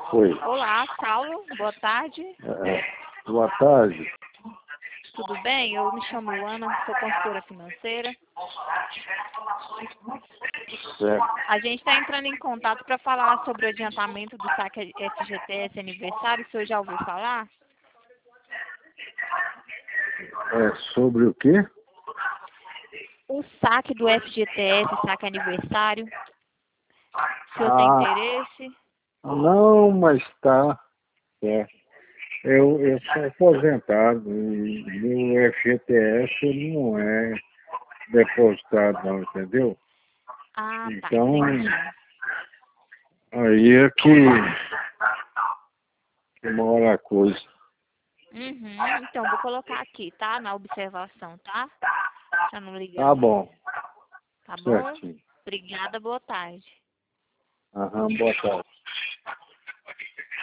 Oi. Olá, Saulo, boa tarde. Boa tarde. Tudo bem? Eu me chamo Luana, sou consultora financeira. Certo. A gente está entrando em contato para falar sobre o adiantamento do saque FGTS aniversário. O senhor já ouviu falar? É sobre o quê? O saque do FGTS, saque aniversário. O senhor tem interesse? Não, mas tá. Eu sou aposentado e meu FGTS não é depositado não, entendeu? Ah, tá, Então, entendi. aí é que mora a coisa. Então, vou colocar aqui, tá? Na observação, tá? Pra não ligar Tá mais. bom, Tá bom? certinho. Obrigada, boa tarde. Aham, boa tarde.